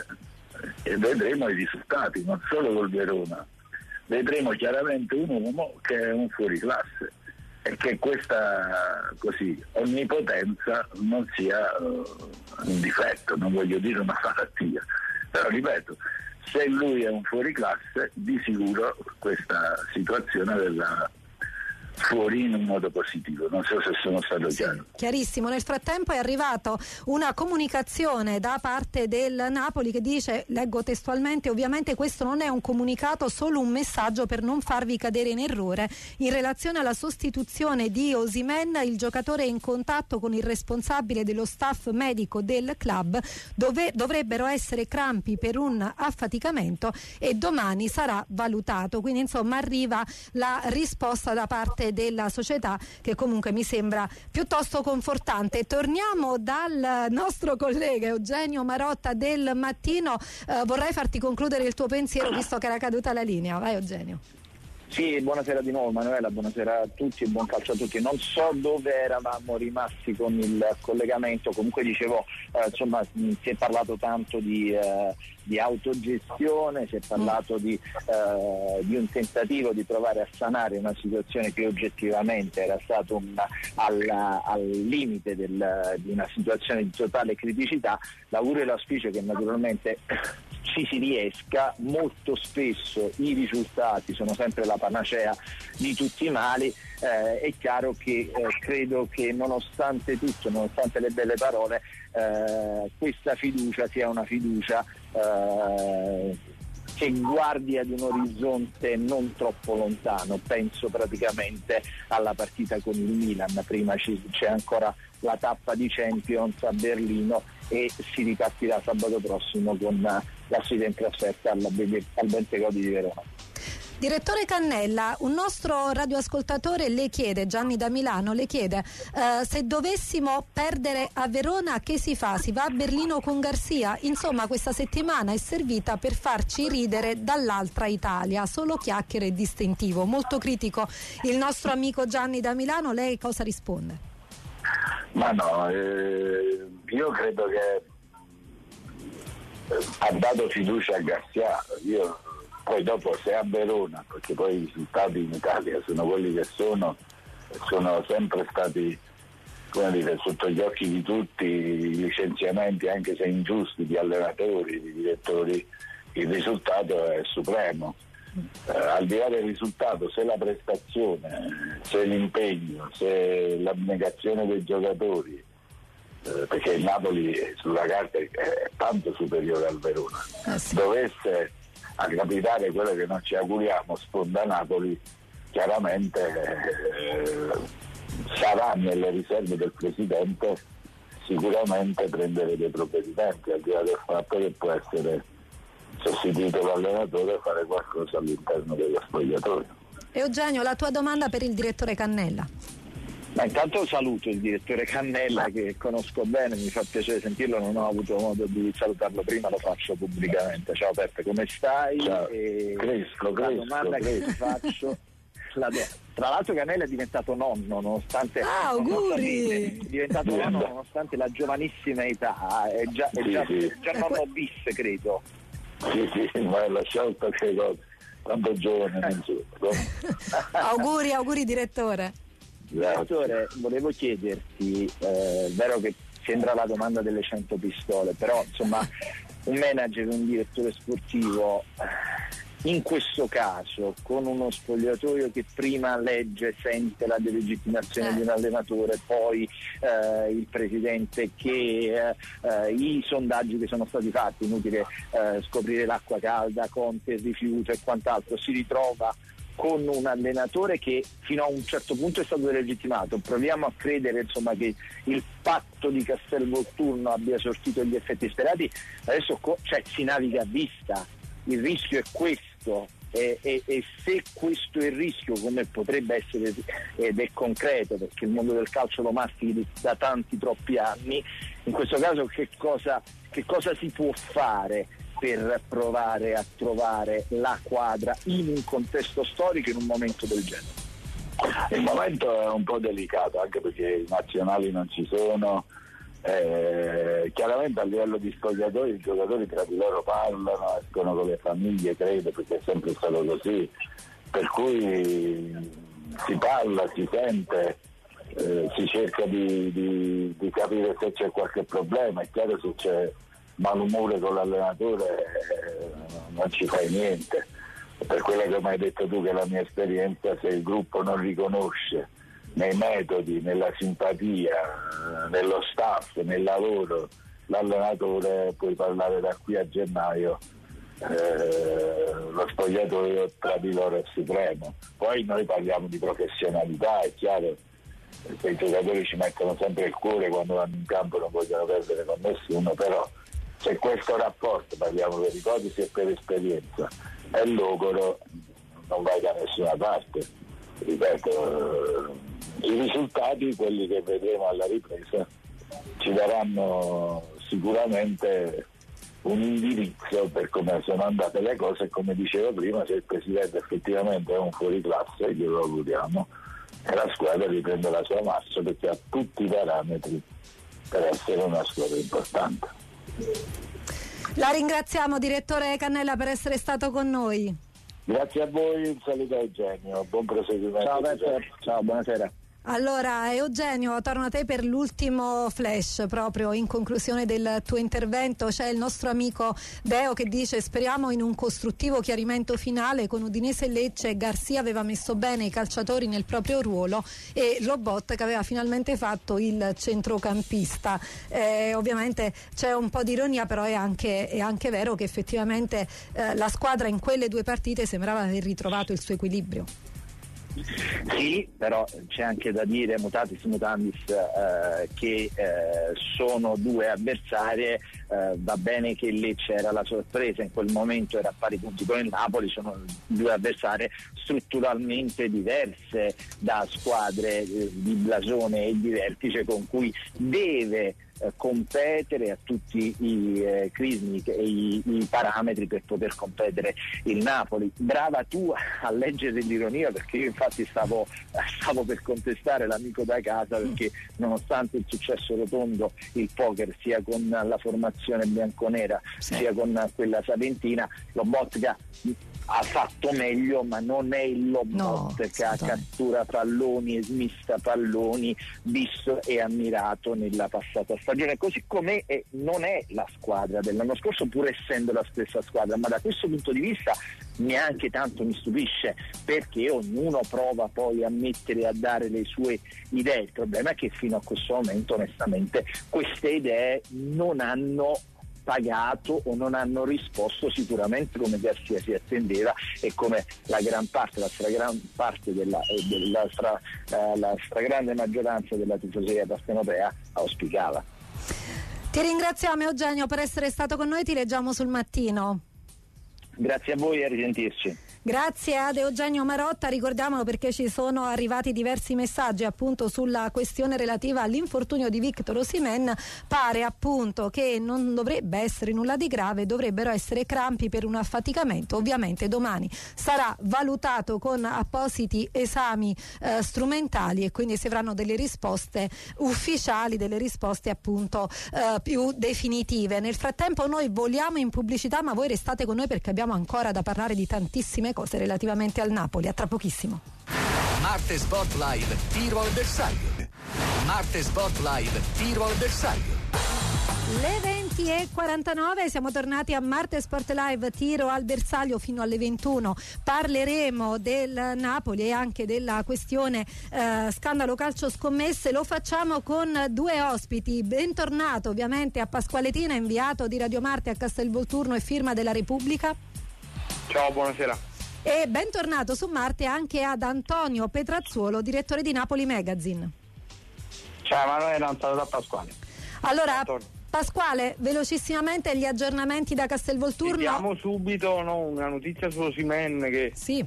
e vedremo i risultati, non solo col Verona, vedremo chiaramente un uomo che è un fuoriclasse, e che questa così onnipotenza non sia uh, un difetto, non voglio dire una malattia, però ripeto, se lui è un fuoriclasse, di sicuro questa situazione della fuori in un modo positivo. Non so se sono stato sì, chiaro. Chiarissimo. Nel frattempo è arrivato una comunicazione da parte del Napoli che dice, leggo testualmente: ovviamente questo non è un comunicato, solo un messaggio per non farvi cadere in errore. In relazione alla sostituzione di Osimhen, il giocatore è in contatto con il responsabile dello staff medico del club, dove dovrebbero essere crampi per un affaticamento e domani sarà valutato. Quindi insomma arriva la risposta da parte della società, che comunque mi sembra piuttosto confortante. Torniamo dal nostro collega Eugenio Marotta del Mattino. Eh, vorrei farti concludere il tuo pensiero, visto che era caduta la linea. Vai Eugenio. Sì, buonasera di nuovo Manuela, buonasera a tutti e buon calcio a tutti. Non so dove eravamo rimasti con il collegamento, comunque dicevo, eh, insomma si è parlato tanto di, eh, di autogestione, si è parlato di, eh, di un tentativo di provare a sanare una situazione che oggettivamente era stata un, al, al limite del, di una situazione di totale criticità. L'augurio e l'auspicio che naturalmente ci si riesca. Molto spesso i risultati sono sempre la la panacea di tutti i mali. Eh, è chiaro che eh, credo che nonostante tutto, nonostante le belle parole, eh, questa fiducia sia una fiducia eh, che guardi ad un orizzonte non troppo lontano. Penso praticamente alla partita con il Milan, prima ci, c'è ancora la tappa di Champions a Berlino e si ripartirà sabato prossimo con la sfida in trasferta al, al Bentegodi di Verona. Direttore Cannella, un nostro radioascoltatore le chiede, Gianni da Milano, le chiede eh, se dovessimo perdere a Verona che si fa? Si va a Berlino con Garcia? Insomma, questa settimana è servita per farci ridere dall'altra Italia, solo chiacchiere e distintivo. Molto critico il nostro amico Gianni da Milano, lei cosa risponde? Ma no, eh, io credo che ha dato fiducia a Garcia, io poi dopo se a Verona, perché poi i risultati in Italia sono quelli che sono, sono sempre stati, come dire, sotto gli occhi di tutti, i licenziamenti anche se ingiusti di allenatori, di direttori, il risultato è supremo. Eh, al di là del risultato, se la prestazione, se l'impegno, se l'abnegazione dei giocatori, eh, perché il Napoli sulla carta è, è tanto superiore al Verona, eh sì. dovesse a capitare quello che non ci auguriamo, sponda Napoli, chiaramente eh, sarà nelle riserve del Presidente sicuramente prendere dei provvedimenti, al di là del fatto che può essere sostituito l'allenatore e fare qualcosa all'interno dello spogliatoio. Eugenio, la tua domanda per il direttore Cannella. Ma intanto saluto il direttore Cannella che conosco bene, mi fa piacere sentirlo, non ho avuto modo di salutarlo prima, lo faccio pubblicamente. Ciao Peppe, come stai? Ciao. E cresco, la cresco, domanda cresco. che ti faccio, la do- tra l'altro Cannella è diventato nonno nonostante ah, auguri! È diventato nonno nonostante la giovanissima età, è già, è già, sì, sì. già nonno bis credo. Sì, sì, ma è lasciato qualche cosa, tanto giovane non so. Auguri, auguri direttore. Direttore, volevo chiederti, eh, è vero che sembra la domanda delle cento pistole, però insomma un manager, un direttore sportivo, in questo caso con uno spogliatoio che prima legge, sente la delegittimazione eh. di un allenatore, poi eh, il presidente che eh, i sondaggi che sono stati fatti, inutile eh, scoprire l'acqua calda, Conte, il rifiuto e quant'altro, si ritrova con un allenatore che fino a un certo punto è stato delegittimato. Proviamo a credere insomma che il patto di Castelvolturno abbia sortito gli effetti sperati. Adesso co- cioè, si naviga a vista, il rischio è questo e, e, e se questo è il rischio, come potrebbe essere ed è concreto perché il mondo del calcio lo mastichi da tanti troppi anni, in questo caso che cosa, che cosa si può fare per provare a trovare la quadra in un contesto storico in un momento del genere? Il momento è un po' delicato anche perché i nazionali non ci sono, eh, chiaramente a livello di spogliatori i giocatori tra di loro parlano, escono con le famiglie, credo, perché è sempre stato così, per cui si parla, si sente, eh, si cerca di, di, di capire se c'è qualche problema. È chiaro, se c'è malumore con l'allenatore eh, non ci fai niente, per quello che mi hai detto tu, che la mia esperienza, se il gruppo non riconosce nei metodi, nella simpatia, nello staff, nel lavoro l'allenatore, puoi parlare da qui a gennaio, eh, lo spogliatoio tra di loro è supremo. Poi noi parliamo di professionalità, è chiaro che i giocatori ci mettono sempre il cuore quando vanno in campo, non vogliono perdere con nessuno, però c'è questo rapporto, parliamo per ipotesi e per esperienza, è logoro, non vai da nessuna parte. Ripeto, eh, i risultati, quelli che vedremo alla ripresa, ci daranno sicuramente un indirizzo per come sono andate le cose e, come dicevo prima, se il Presidente effettivamente è un fuoriclasse, glielo auguriamo, e la squadra riprende la sua marcia perché ha tutti i parametri per essere una squadra importante. La ringraziamo direttore Cannella per essere stato con noi. Grazie a voi, un saluto a Eugenio, buon proseguimento. Ciao Peppe, ciao, buonasera. Allora Eugenio, torno a te per l'ultimo flash, proprio in conclusione del tuo intervento. C'è il nostro amico Deo che dice: speriamo in un costruttivo chiarimento finale. Con Udinese e Lecce Garcia aveva messo bene i calciatori nel proprio ruolo e Lobot che aveva finalmente fatto il centrocampista. Eh, ovviamente c'è un po' di ironia, però è anche, è anche vero che effettivamente eh, la squadra in quelle due partite sembrava aver ritrovato il suo equilibrio. Sì, però c'è anche da dire, mutatis mutandis, eh, che eh, sono due avversarie. Eh, va bene che Lecce era la sorpresa, in quel momento era a pari punti con il Napoli, sono due avversarie strutturalmente diverse da squadre eh, di blasone e di vertice con cui deve eh, competere a tutti i eh, crismi e i, i parametri per poter competere il Napoli. Brava tu a leggere l'ironia, perché io infatti stavo, stavo per contestare l'amico da casa, perché nonostante il successo rotondo, il poker sia con la formazione bianconera sì. sia con quella salentina, Lobotka ha fatto meglio, ma non è il Lobot no, che cattura palloni e smista palloni visto e ammirato nella passata stagione, così come è, non è la squadra dell'anno scorso, pur essendo la stessa squadra. Ma da questo punto di vista neanche tanto mi stupisce, perché ognuno prova poi a mettere e a dare le sue idee. Il problema è che fino a questo momento onestamente queste idee non hanno pagato o non hanno risposto sicuramente come Garcia si attendeva e come la gran parte, la stragran parte della, della stra, eh, la stragrande maggioranza della tifoseria partenopea auspicava. Ti ringraziamo Eugenio per essere stato con noi, ti leggiamo sul Mattino. Grazie a voi e a risentirci. Grazie ad Eugenio Marotta, ricordiamolo perché ci sono arrivati diversi messaggi appunto sulla questione relativa all'infortunio di Victor Osimhen. Pare appunto che non dovrebbe essere nulla di grave, dovrebbero essere crampi per un affaticamento. Ovviamente domani sarà valutato con appositi esami eh, strumentali e quindi si avranno delle risposte ufficiali, delle risposte appunto eh, più definitive. Nel frattempo noi voliamo in pubblicità, ma voi restate con noi perché abbiamo ancora da parlare di tantissime cose relativamente al Napoli. A tra pochissimo. Marte Sport Live, tiro al bersaglio. Marte Sport Live, tiro al bersaglio. Le venti e quarantanove, siamo tornati a Marte Sport Live, tiro al bersaglio fino alle ventuno. Parleremo del Napoli e anche della questione eh, scandalo calcio scommesse. Lo facciamo con due ospiti. Bentornato ovviamente a Pasquale Tina, inviato di Radio Marte a Castelvolturno e firma della Repubblica. Ciao, buonasera. E bentornato su Marte anche ad Antonio Petrazzuolo, direttore di Napoli Magazine. Ciao Emanuele, un saluto a Pasquale. Allora Pasquale, velocissimamente gli aggiornamenti da Castelvolturno. Vediamo subito no, una notizia su Osimhen che sì.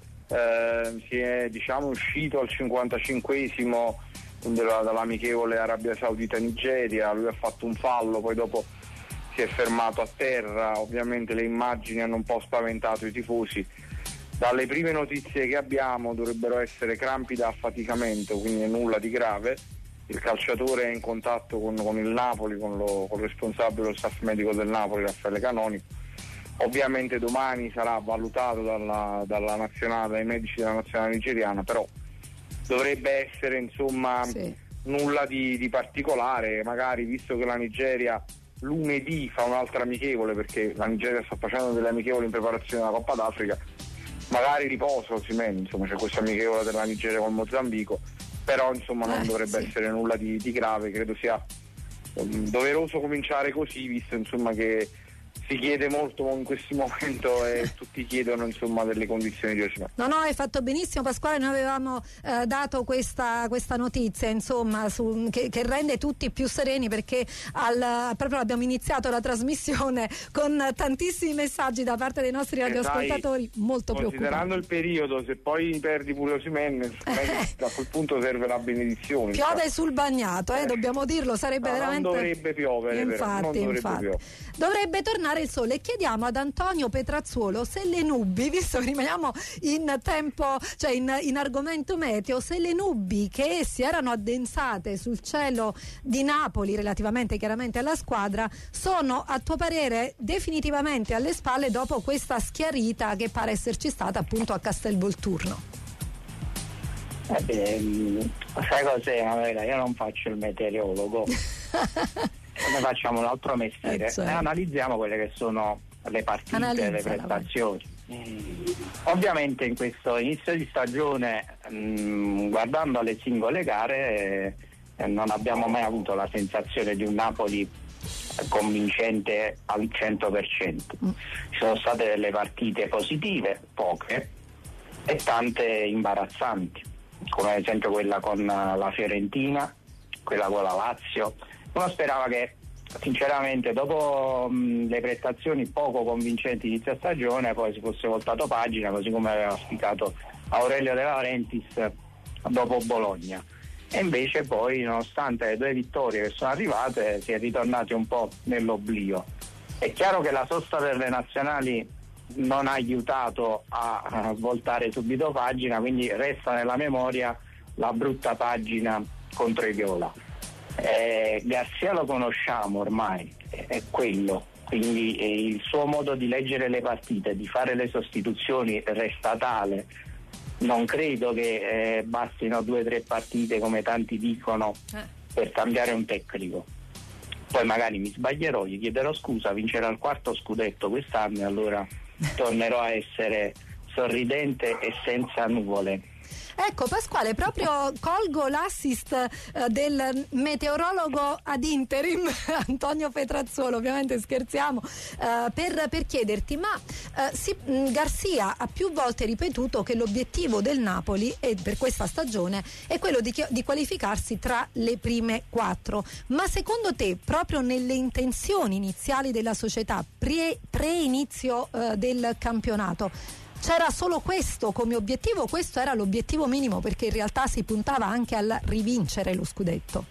eh, si è diciamo uscito al cinquantacinquesimo della, dall'amichevole Arabia Saudita Nigeria. Lui ha fatto un fallo, poi dopo si è fermato a terra. Ovviamente le immagini hanno un po' spaventato i tifosi. Dalle prime notizie che abbiamo dovrebbero essere crampi da affaticamento, quindi nulla di grave. Il calciatore è in contatto con, con il Napoli, con, lo, con il responsabile dello staff medico del Napoli, Raffaele Canoni. Ovviamente domani sarà valutato dalla, dalla nazionale, dai medici della nazionale nigeriana, però dovrebbe essere insomma sì. nulla di, di particolare. Magari, visto che la Nigeria lunedì fa un'altra amichevole, perché la Nigeria sta facendo delle amichevoli in preparazione alla Coppa d'Africa, magari riposo Osimhen, insomma c'è questa amichevole della Nigeria con Mozambico, però insomma non eh, dovrebbe sì. essere nulla di, di grave. Credo sia um, doveroso cominciare così, visto insomma che si chiede molto in questo momento e tutti chiedono insomma delle condizioni di Osimhen. No, no, hai fatto benissimo Pasquale, noi avevamo eh, dato questa, questa notizia insomma su, che, che rende tutti più sereni, perché al, proprio abbiamo iniziato la trasmissione con tantissimi messaggi da parte dei nostri radioascoltatori eh, molto preoccupati. Considerando il periodo, se poi perdi pure Osimhen, a quel punto serve la benedizione. Piove cioè. sul bagnato, eh, dobbiamo dirlo, sarebbe no, veramente... Non dovrebbe piovere, infatti, però, non dovrebbe infatti. piovere. Dovrebbe tornare il sole. Chiediamo ad Antonio Petrazzuolo se le nubi, visto che rimaniamo in tempo, cioè in, in argomento meteo, se le nubi che si erano addensate sul cielo di Napoli relativamente chiaramente alla squadra sono a tuo parere definitivamente alle spalle dopo questa schiarita che pare esserci stata appunto a Castelvolturno. Eh beh, sai cos'è, Manuela? Io non faccio il meteorologo, noi facciamo un altro mestiere eh, certo. e analizziamo quelle che sono le partite, Analizza, le prestazioni. Ovviamente in questo inizio di stagione, mh, guardando le singole gare, eh, non abbiamo mai avuto la sensazione di un Napoli convincente al cento per cento. Mm. Ci sono state delle partite positive, poche, e tante imbarazzanti, come ad esempio quella con la Fiorentina, quella con la Lazio. Uno sperava che sinceramente dopo mh, le prestazioni poco convincenti di inizio stagione poi si fosse voltato pagina, così come aveva auspicato Aurelio De Laurentiis dopo Bologna. E invece poi, nonostante le due vittorie che sono arrivate, si è ritornati un po' nell'oblio. È chiaro che la sosta per le nazionali non ha aiutato a, a voltare subito pagina, quindi resta nella memoria la brutta pagina contro i Viola. Eh, Garcia lo conosciamo ormai, è, è quello, quindi eh, il suo modo di leggere le partite, di fare le sostituzioni resta tale. Non credo che eh, bastino due o tre partite, come tanti dicono, eh. per cambiare un tecnico. Poi magari mi sbaglierò, gli chiederò scusa, vincerà il quarto scudetto quest'anno e allora tornerò a essere sorridente e senza nuvole. Ecco Pasquale, proprio colgo l'assist eh, del meteorologo ad interim Antonio Petrazzolo, ovviamente scherziamo, eh, per, per chiederti, ma eh, si, mh, Garcia ha più volte ripetuto che l'obiettivo del Napoli e per questa stagione è quello di, di qualificarsi tra le prime quattro, ma secondo te proprio nelle intenzioni iniziali della società pre, pre-inizio eh, del campionato c'era solo questo come obiettivo? Questo era l'obiettivo minimo, perché in realtà si puntava anche al rivincere lo scudetto.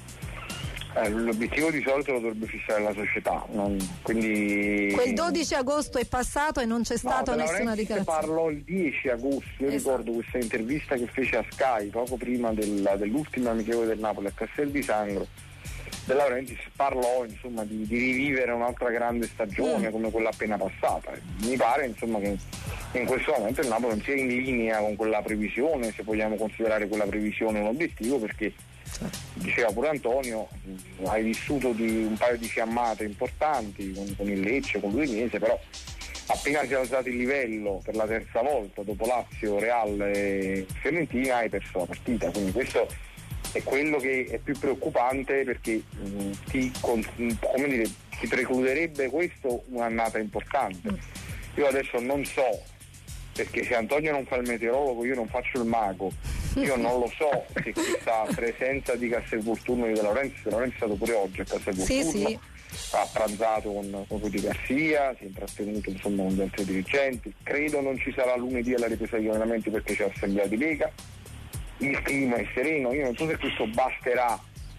Eh, l'obiettivo di solito lo dovrebbe fissare la società, non, quindi quel dodici agosto è passato e non c'è stata no, nessuna dichiarazione. Parlò il dieci agosto, io esatto. ricordo questa intervista che fece a Sky poco prima del, dell'ultimo amichevole del Napoli a Castel di Sangro. De Laurentiis parlò insomma di, di rivivere un'altra grande stagione mm. come quella appena passata. Mi pare insomma che in questo momento il Napoli non sia in linea con quella previsione, se vogliamo considerare quella previsione un obiettivo, perché diceva pure Antonio, hai vissuto di un paio di fiammate importanti con, con il Lecce, con l'Udinese, però appena si è alzato il livello per la terza volta dopo Lazio, Real e Fiorentina hai perso la partita, quindi questo è quello che è più preoccupante, perché mh, ti, con, come dire, ti precluderebbe questo un'annata importante. Io adesso non so, perché se Antonio non fa il meteorologo io non faccio il mago, io non lo so se questa presenza di Castelvolturno di De Laurentiis, De Laurentiis è stato pure oggi a Castelvolturno, sì, sì. ha pranzato con, con Rudy Garcia, si è intrattenuto insomma con gli altri dirigenti, credo non ci sarà lunedì alla ripresa degli allenamenti perché c'è l'assemblea di Lega. Il clima è sereno, io non so se questo basterà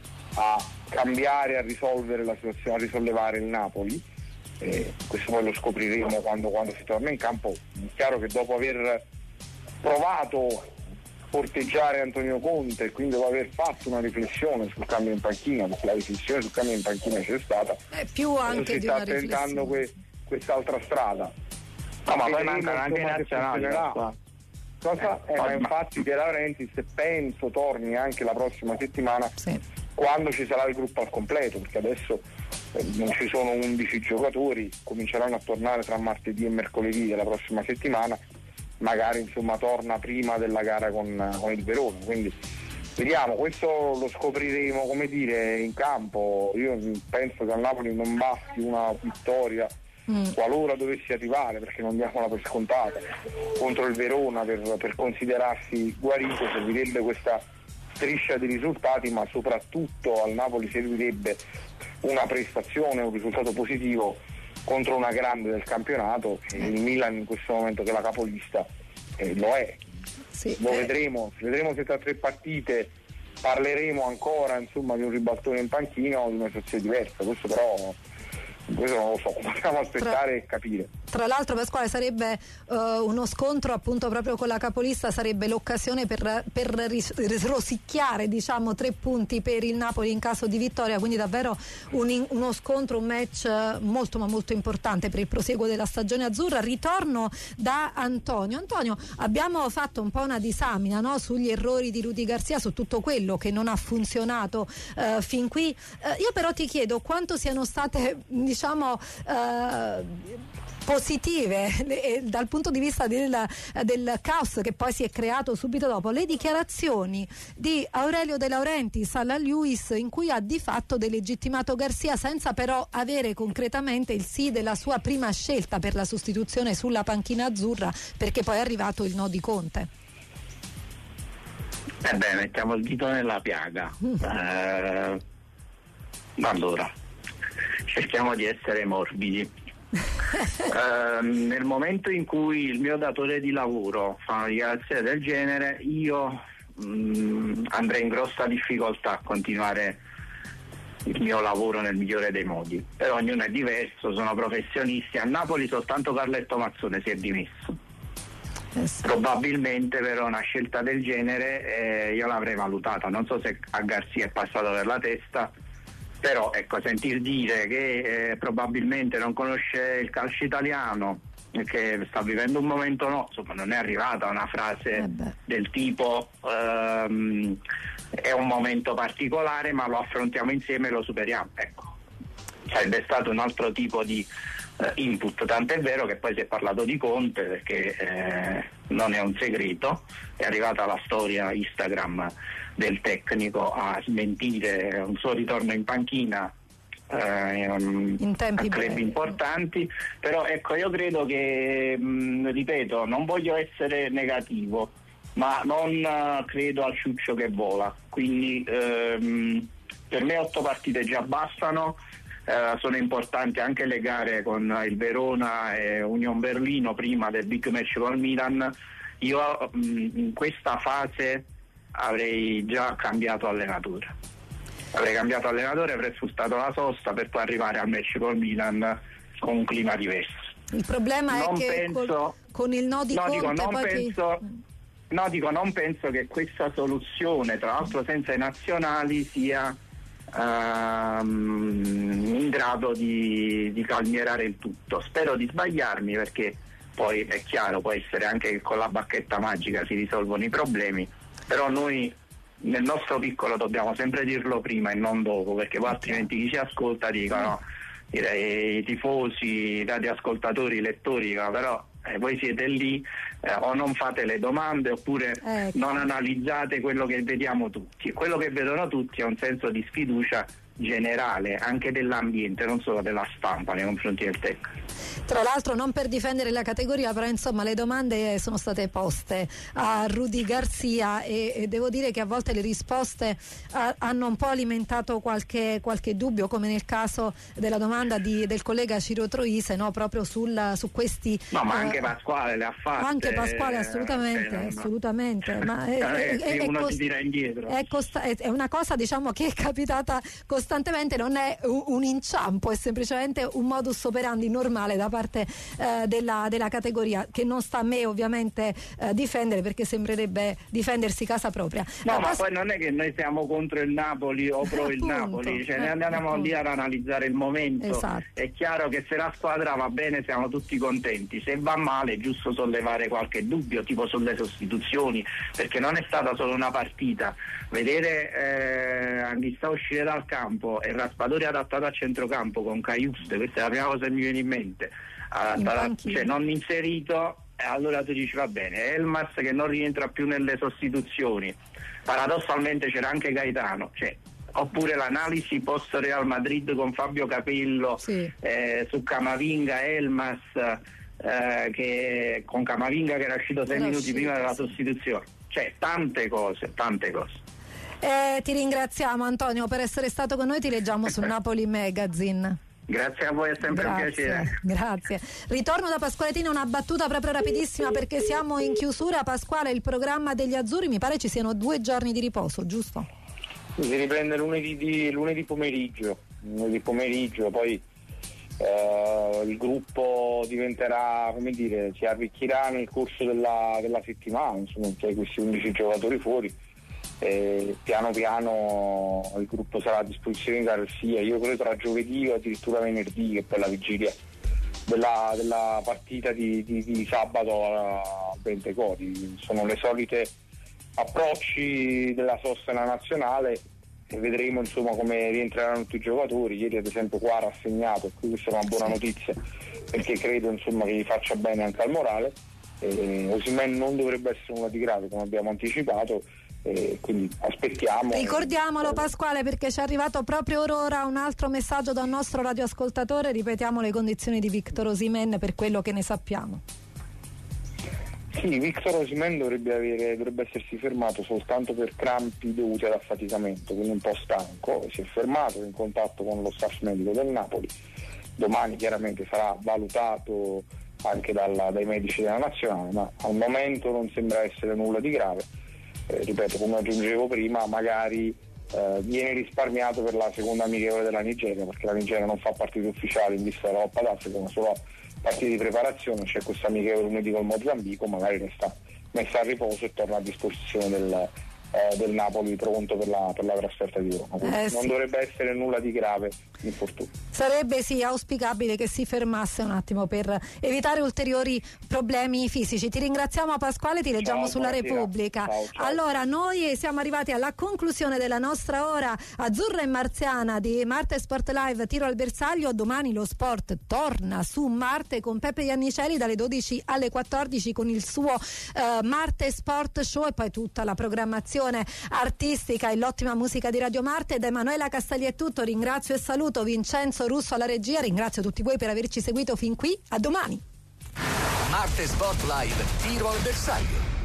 a cambiare, a risolvere la situazione, a risollevare il Napoli, eh, questo poi lo scopriremo quando, quando si torna in campo. È chiaro che dopo aver provato a corteggiare Antonio Conte e quindi dopo aver fatto una riflessione sul cambio in panchina, perché la riflessione sul cambio in panchina c'è stata, è più anche si di sta una tentando que, quest'altra strada. No, ma poi mancano anche i nazionali. Cosa? Eh, ma infatti De Laurentiis penso torni anche la prossima settimana, sì. quando ci sarà il gruppo al completo, perché adesso eh, non ci sono undici giocatori, cominceranno a tornare tra martedì e mercoledì della prossima settimana, magari insomma torna prima della gara con, con il Verona, quindi vediamo, questo lo scopriremo come dire in campo. Io penso che al Napoli non basti una vittoria Mm. qualora dovessi arrivare, perché non diamola per scontata, contro il Verona per, per considerarsi guarito. Servirebbe questa striscia di risultati, ma soprattutto al Napoli servirebbe una prestazione, un risultato positivo contro una grande del campionato, e il Milan in questo momento che è la capolista eh, lo è. Sì, lo eh. vedremo, vedremo se tra tre partite parleremo ancora insomma di un ribaltone in panchina o di una situazione diversa, questo però questo non lo so, possiamo aspettare tra, e capire. Tra l'altro, Pasquale, sarebbe uh, uno scontro appunto proprio con la capolista, sarebbe l'occasione per, per ris- rosicchiare diciamo tre punti per il Napoli in caso di vittoria, quindi davvero un, uno scontro, un match molto ma molto importante per il proseguo della stagione azzurra. Ritorno da Antonio. Antonio, abbiamo fatto un po' una disamina, no, sugli errori di Rudy Garcia, su tutto quello che non ha funzionato uh, fin qui. Uh, io però ti chiedo quanto siano state diciamo uh, positive le, dal punto di vista del, del caos che poi si è creato subito dopo le dichiarazioni di Aurelio De Laurentiis alla Lewis, in cui ha di fatto delegittimato Garcia senza però avere concretamente il sì della sua prima scelta per la sostituzione sulla panchina azzurra, perché poi è arrivato il no di Conte. Eh beh, mettiamo il dito nella piaga. Mm. Eh, allora, cerchiamo di essere morbidi. uh, nel momento in cui il mio datore di lavoro fa una dichiarazione del genere, io mh, andrei in grossa difficoltà a continuare il mio lavoro nel migliore dei modi. Però ognuno è diverso, sono professionisti. A Napoli soltanto Carletto Mazzone si è dimesso. Yes. Probabilmente però una scelta del genere eh, io l'avrei valutata, non so se a Garcia è passato per la testa. Però ecco, sentir dire che eh, probabilmente non conosce il calcio italiano, che sta vivendo un momento, no, insomma non è arrivata una frase eh del tipo ehm, è un momento particolare ma lo affrontiamo insieme e lo superiamo. Ecco, sarebbe stato un altro tipo di eh, input, tant'è vero che poi si è parlato di Conte, perché eh, non è un segreto, è arrivata la storia Instagram del tecnico a smentire un suo ritorno in panchina eh, in tempi a club brevi. Importanti. Però ecco, io credo che mh, ripeto, non voglio essere negativo, ma non uh, credo al ciuccio che vola, quindi ehm, per me otto partite già bastano. Uh, sono importanti anche le gare con il Verona e Union Berlino prima del big match col Milan. Io mh, in questa fase avrei già cambiato allenatore avrei cambiato allenatore, avrei sfruttato la sosta per poi arrivare al match col Milan con un clima diverso. Il problema non è che penso, col, con il no di no, Conte dico, non poi penso, ti... no dico non penso che questa soluzione, tra l'altro senza i nazionali, sia ehm, in grado di, di calmierare il tutto. Spero di sbagliarmi, perché poi è chiaro, può essere anche che con la bacchetta magica si risolvono i problemi, però noi nel nostro piccolo dobbiamo sempre dirlo prima e non dopo, perché poi altrimenti chi si ascolta dicono, direi, i tifosi, i radioascoltatori, i lettori dicono, però eh, voi siete lì, eh, o non fate le domande oppure ecco. non analizzate quello che vediamo tutti, e quello che vedono tutti è un senso di sfiducia generale anche dell'ambiente, non solo della stampa nei confronti del tecnico. Tra l'altro, non per difendere la categoria, però insomma le domande sono state poste a Rudy Garcia e, e devo dire che a volte le risposte a, hanno un po' alimentato qualche, qualche dubbio, come nel caso della domanda di, del collega Ciro Troise, no? Proprio sul, su questi no ma uh, anche Pasquale le ha fatte, anche Pasquale assolutamente eh, assolutamente no. ma è, è, è, uno cost- si tira indietro è, costa- è una cosa diciamo che è capitata costantemente, non è un, un inciampo, è semplicemente un modus operandi normale da parte eh, della, della categoria, che non sta a me ovviamente eh, difendere, perché sembrerebbe difendersi casa propria. No, eh, ma pas- poi non è che noi siamo contro il Napoli o pro il Napoli, cioè eh, noi andiamo appunto. lì ad analizzare il momento. Esatto. È chiaro che se la squadra va bene siamo tutti contenti, se va male è giusto sollevare qualche dubbio, tipo sulle sostituzioni, perché non è stata solo una partita. Vedere eh, Anghissà uscire dal campo e Raspadori adattato a centrocampo con Caiuste, questa è la prima cosa che mi viene in mente, adattato, in cioè non inserito, e allora tu dici va bene. Elmas che non rientra più nelle sostituzioni, paradossalmente c'era anche Gaetano, cioè, oppure l'analisi post Real Madrid con Fabio Capello, sì. eh, su Camavinga, Elmas, eh, che con Camavinga che era uscito sei era minuti uscito, prima della sì. sostituzione, cioè tante cose, tante cose. Eh, ti ringraziamo Antonio per essere stato con noi, ti leggiamo sul Napoli Magazine. Grazie a voi, è sempre grazie, un piacere. Grazie. Ritorno da Pasquale Tina, una battuta proprio rapidissima perché siamo in chiusura. Pasquale, il programma degli azzurri, mi pare ci siano due giorni di riposo, giusto? Si riprende lunedì, di, lunedì pomeriggio, lunedì pomeriggio, poi Uh, il gruppo diventerà, come dire, si arricchirà nel corso della, della settimana, insomma, c'è questi undici giocatori fuori e piano piano il gruppo sarà a disposizione di Garcia, io credo tra giovedì o addirittura venerdì, che per la vigilia della, della partita di, di, di sabato a Bentecori. Sono le solite approcci della sosta nella nazionale e vedremo insomma come rientreranno tutti i giocatori. Ieri ad esempio Quara ha segnato, e questa è una buona notizia perché credo insomma che gli faccia bene anche al morale. eh, Osimhen non dovrebbe essere nulla di grave come abbiamo anticipato, eh, quindi aspettiamo. Ricordiamolo Pasquale, perché ci è arrivato proprio ora un altro messaggio da un nostro radioascoltatore, ripetiamo le condizioni di Victor Osimhen per quello che ne sappiamo. Sì, Victor Osimhen dovrebbe, avere, dovrebbe essersi fermato soltanto per crampi dovuti all'affaticamento, quindi un po' stanco, si è fermato, è in contatto con lo staff medico del Napoli, domani chiaramente sarà valutato anche dalla, dai medici della nazionale, ma al momento non sembra essere nulla di grave. Eh, ripeto, come aggiungevo prima, magari eh, viene risparmiato per la seconda amichevole della Nigeria, perché la Nigeria non fa partite ufficiali in vista della Coppa d'Africa, ma solo partite di preparazione. C'è questa amichevole lunedì col Mozambico, magari resta messa a riposo e torna a disposizione del, eh, del Napoli pronto per la, per la trasferta di Roma. Eh, sì. Non dovrebbe essere nulla di grave infortunio. Sarebbe sì auspicabile che si fermasse un attimo per evitare ulteriori problemi fisici. Ti ringraziamo Pasquale, ti leggiamo ciao, sulla buonasera. Repubblica. Ciao, ciao. Allora, noi siamo arrivati alla conclusione della nostra ora azzurra e marziana di Marte Sport Live Tiro al bersaglio. Domani lo sport torna su Marte con Peppe Iannicelli dalle dodici alle quattordici con il suo uh, Marte Sport Show, e poi tutta la programmazione artistica e l'ottima musica di Radio Marte. Da Emanuela Castelli è tutto, ringrazio e saluto Vincenzo Russo alla regia, ringrazio tutti voi per averci seguito fin qui, a domani. Marte Sport Live Tiro al bersaglio.